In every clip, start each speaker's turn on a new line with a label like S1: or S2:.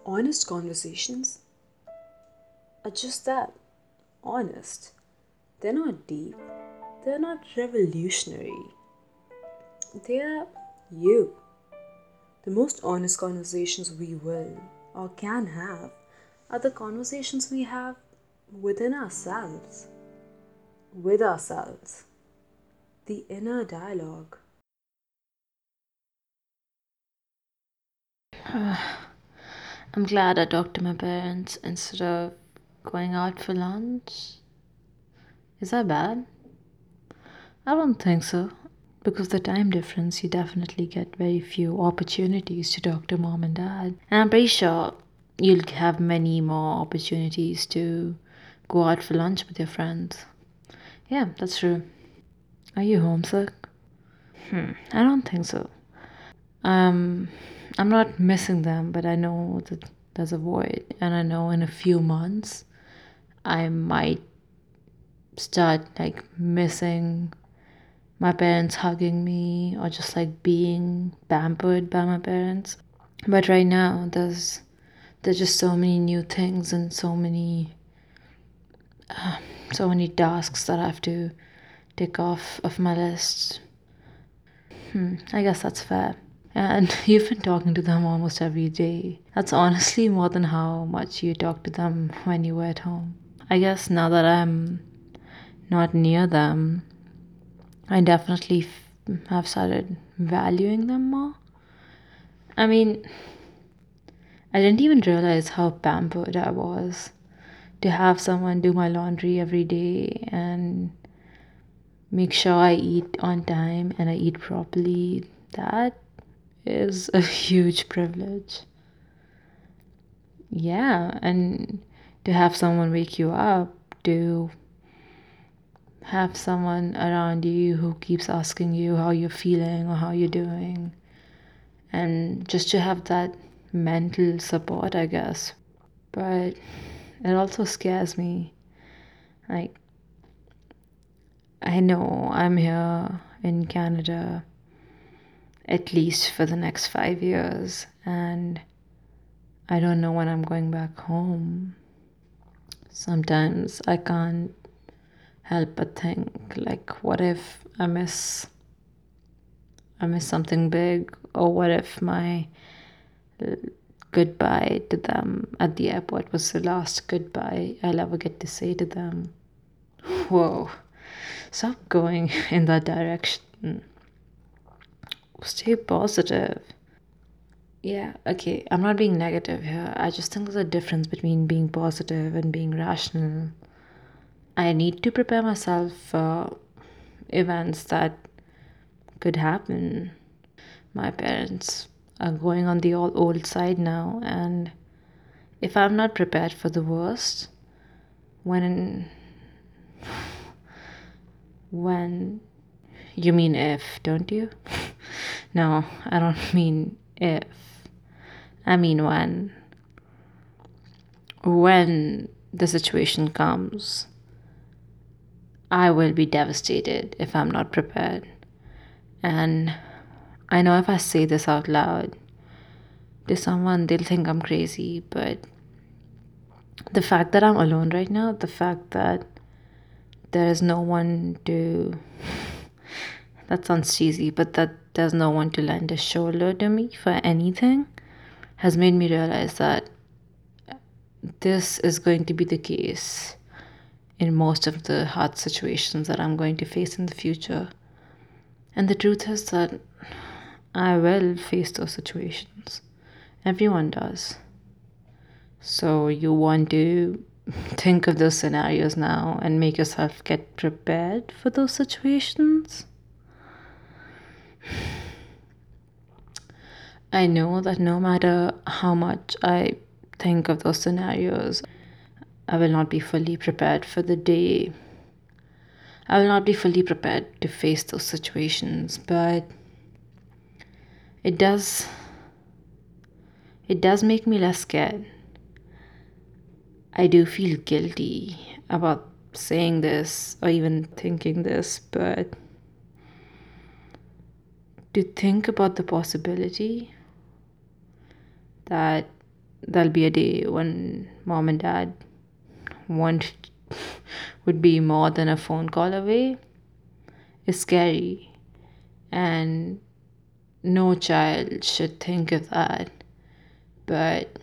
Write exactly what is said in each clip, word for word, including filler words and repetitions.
S1: Honest conversations are just that, honest. They're not deep, they're not revolutionary. They're you. The most honest conversations we will or can have are the conversations we have within ourselves, with ourselves, the inner dialogue.
S2: I'm glad I talked to my parents instead of going out for lunch. Is that bad? I don't think so. Because the time difference, you definitely get very few opportunities to talk to mom and dad. And I'm pretty sure you'll have many more opportunities to go out for lunch with your friends. Yeah, that's true. Are you homesick? Hmm, I don't think so. Um, I'm not missing them, but I know that there's a void, and I know in a few months I might start like missing my parents hugging me or just like being pampered by my parents. But right now, there's there's just so many new things and so many so many tasks that I have to tick off of my list. Hmm, I guess that's fair. And you've been talking to them almost every day. That's honestly more than how much you talk to them when you were at home. I guess now that I'm not near them, I definitely f- have started valuing them more. I mean, I didn't even realize how pampered I was to have someone do my laundry every day and make sure I eat on time and I eat properly. That is a huge privilege. Yeah, and to have someone wake you up, to have someone around you who keeps asking you how you're feeling or how you're doing, and just to have that mental support, I guess. But it also scares me. Like, I know I'm here in Canada at least for the next five years, and I don't know when I'm going back home. Sometimes I can't help but think, like, what if I miss I miss something big, or what if my uh, goodbye to them at the airport was the last goodbye I'll ever get to say to them. Whoa, stop going in that direction. Stay positive. Yeah, okay, I'm not being negative here. I just think there's a difference between being positive and being rational. I need to prepare myself for events that could happen. My parents are going on the all old side now, and if I'm not prepared for the worst, when when you mean if, don't you? No, I don't mean if. I mean when. When the situation comes, I will be devastated if I'm not prepared. And I know if I say this out loud to someone, they'll think I'm crazy, but the fact that I'm alone right now, the fact that there is no one to, that sounds cheesy, but that there's no one to lend a shoulder to me for anything has made me realize that this is going to be the case in most of the hard situations that I'm going to face in the future. And the truth is that I will face those situations. Everyone does. So you want to think of those scenarios now and make yourself get prepared for those situations? I know that no matter how much I think of those scenarios, I will not be fully prepared for the day. I will not be fully prepared to face those situations, but it does it does make me less scared. I do feel guilty about saying this or even thinking this, but to think about the possibility that there'll be a day when mom and dad want would be more than a phone call away is scary, and no child should think of that. But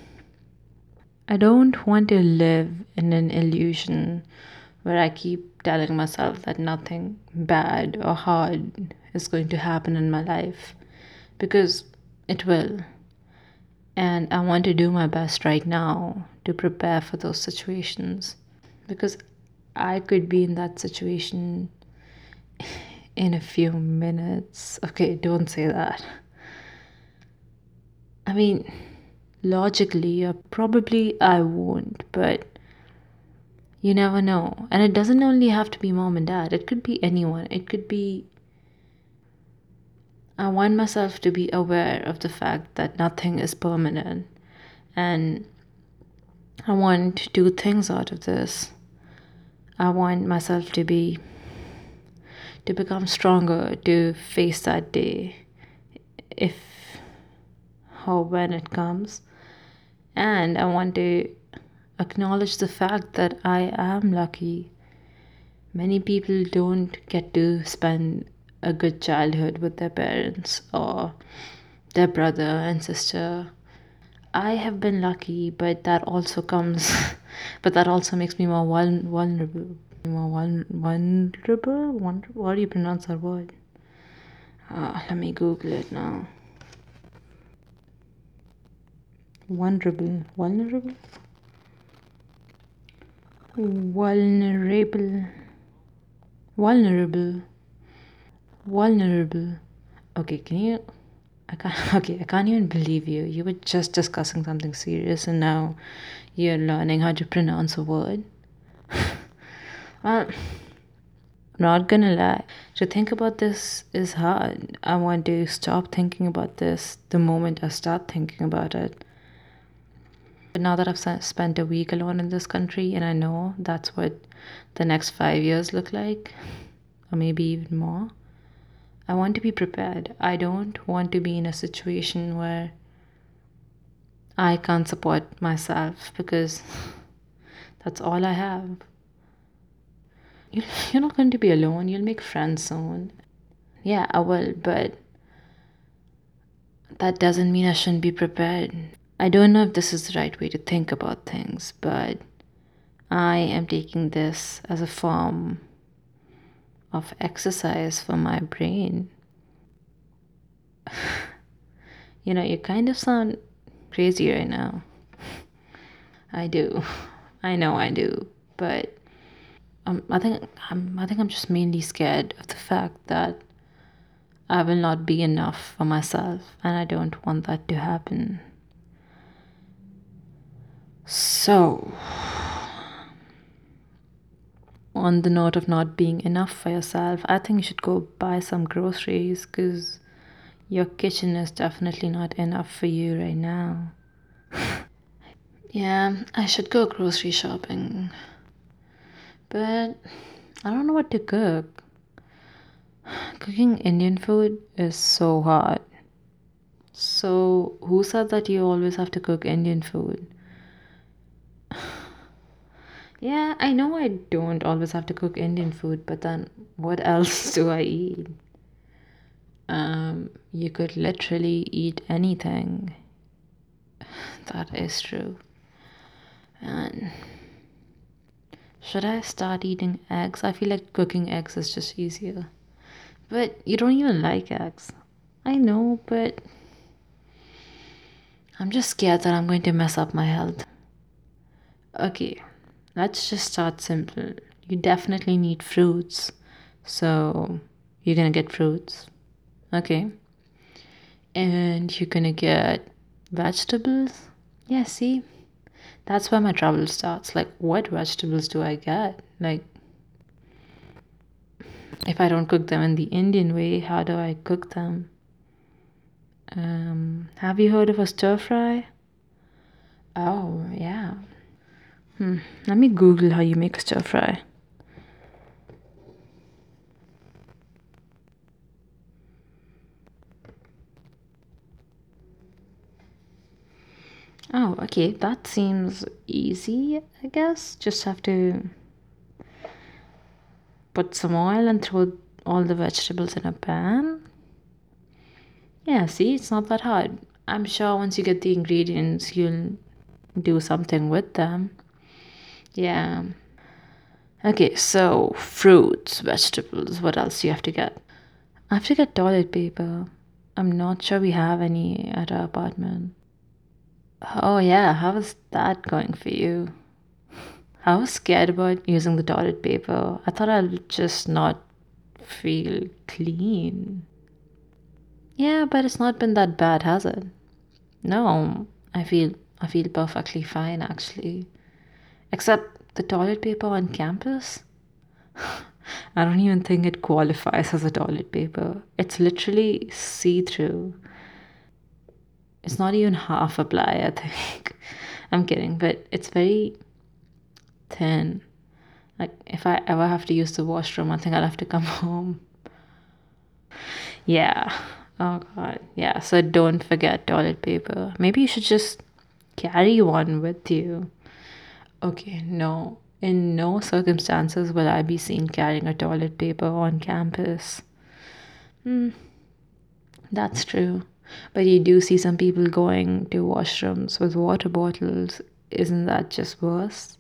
S2: I don't want to live in an illusion where I keep telling myself that nothing bad or hard is going to happen in my life, because it will. And I want to do my best right now to prepare for those situations, because I could be in that situation in a few minutes. Okay, don't say that. I mean, logically, uh, probably I won't, but you never know. And it doesn't only have to be mom and dad, it could be anyone. It could be. I want myself to be aware of the fact that nothing is permanent, and I want to do things out of this. I want myself to be to become stronger to face that day, if or when it comes. And I want to acknowledge the fact that I am lucky. Many people don't get to spend a good childhood with their parents or their brother and sister. I have been lucky, but that also comes, but that also makes me more vul- vulnerable. More vul- vulnerable? Wonder- How do you pronounce that word? Uh, let me Google it now. Vulnerable. Vulnerable? Vulnerable. Vulnerable. Vulnerable. Okay, can you? I can't. Okay, I can't even believe you. You were just discussing something serious, and now you're learning how to pronounce a word. Well, not gonna lie. To think about this is hard. I want to stop thinking about this the moment I start thinking about it. But now that I've s- spent a week alone in this country, and I know that's what the next five years look like, or maybe even more, I want to be prepared. I don't want to be in a situation where I can't support myself, because that's all I have. You- You're not going to be alone. You'll make friends soon. Yeah, I will, but that doesn't mean I shouldn't be prepared. I don't know if this is the right way to think about things, but I am taking this as a form of exercise for my brain. You know, you kind of sound crazy right now. I do. I know I do. But um, I think I'm I think I'm just mainly scared of the fact that I will not be enough for myself, and I don't want that to happen. So, on the note of not being enough for yourself, I think you should go buy some groceries, because your kitchen is definitely not enough for you right now. Yeah, I should go grocery shopping, but I don't know what to cook. Cooking Indian food is so hard. So, who said that you always have to cook Indian food? Yeah, I know I don't always have to cook Indian food, but then what else do I eat? Um, you could literally eat anything. That is true. And should I start eating eggs? I feel like cooking eggs is just easier. But you don't even like eggs. I know, but I'm just scared that I'm going to mess up my health. Okay, let's just start simple. You definitely need fruits. So, you're gonna get fruits. Okay. And you're gonna get vegetables. Yeah, see? That's where my trouble starts. Like, what vegetables do I get? Like, if I don't cook them in the Indian way, how do I cook them? Um, have you heard of a stir fry? Oh, yeah. Hmm. Let me Google how you make a stir fry. Oh, okay. That seems easy, I guess. Just have to put some oil and throw all the vegetables in a pan. Yeah, see, it's not that hard. I'm sure once you get the ingredients, you'll do something with them. Yeah. Okay, so fruits, vegetables, what else do you have to get? I have to get toilet paper. I'm not sure we have any at our apartment. Oh, yeah, how is that going for you? I was scared about using the toilet paper. I thought I'd just not feel clean. Yeah, but it's not been that bad, has it? No, I feel I feel perfectly fine actually. Except the toilet paper on campus. I don't even think it qualifies as a toilet paper. It's literally see-through. It's not even half a ply, I think. I'm kidding, but it's very thin. Like if I ever have to use the washroom, I think I'll have to come home. Yeah. Oh god. Yeah, so don't forget toilet paper. Maybe you should just carry one with you. Okay, no. In no circumstances will I be seen carrying a toilet paper on campus. Hmm, that's true. But you do see some people going to washrooms with water bottles. Isn't that just worse?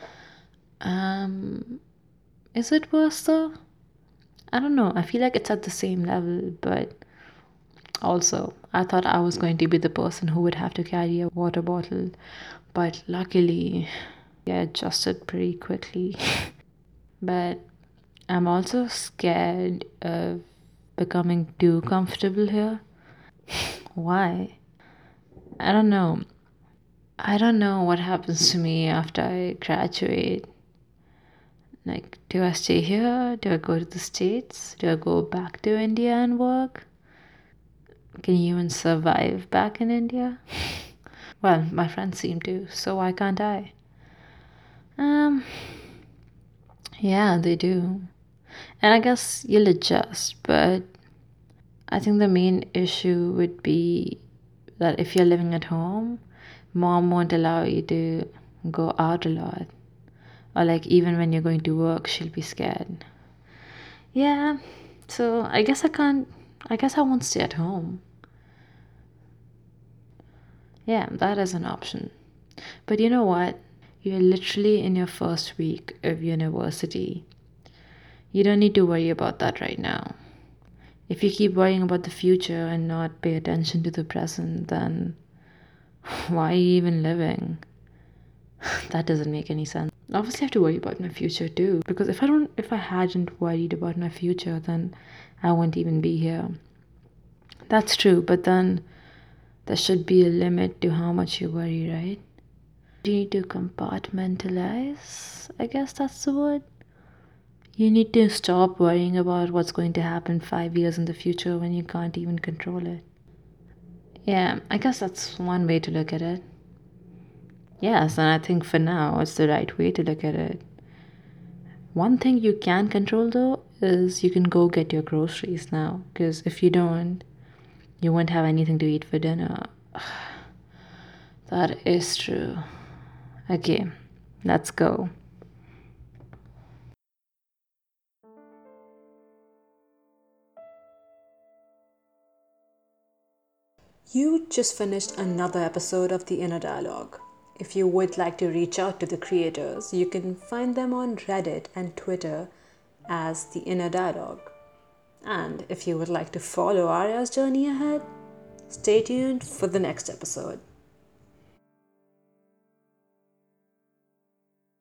S2: Um, is it worse though? I don't know. I feel like it's at the same level, but also, I thought I was going to be the person who would have to carry a water bottle, but luckily, I adjusted pretty quickly. But I'm also scared of becoming too comfortable here. Why? I don't know. I don't know what happens to me after I graduate. Like, do I stay here? Do I go to the States? Do I go back to India and work? Can you even survive back in India? Well, my friends seem to, so why can't I? Um, yeah, they do. And I guess you'll adjust, but I think the main issue would be that if you're living at home, mom won't allow you to go out a lot. Or, like, even when you're going to work, she'll be scared. Yeah, so I guess I can't, I guess I won't stay at home. Yeah, that is an option. But you know what? You're literally in your first week of university. You don't need to worry about that right now. If you keep worrying about the future and not pay attention to the present, then why are you even living? That doesn't make any sense. Obviously, I have to worry about my future too, because if I don't, if I hadn't worried about my future, then I wouldn't even be here. That's true, but then there should be a limit to how much you worry, right? Do you need to compartmentalize? I guess that's the word. You need to stop worrying about what's going to happen five years in the future when you can't even control it. Yeah, I guess that's one way to look at it. Yes, and I think for now it's the right way to look at it. One thing you can control though is you can go get your groceries now, because if you don't, you won't have anything to eat for dinner. That is true. Okay, let's go.
S1: You just finished another episode of The Inner Dialogue. If you would like to reach out to the creators, you can find them on Reddit and Twitter as The Inner Dialogue. And if you would like to follow Arya's journey ahead, stay tuned for the next episode.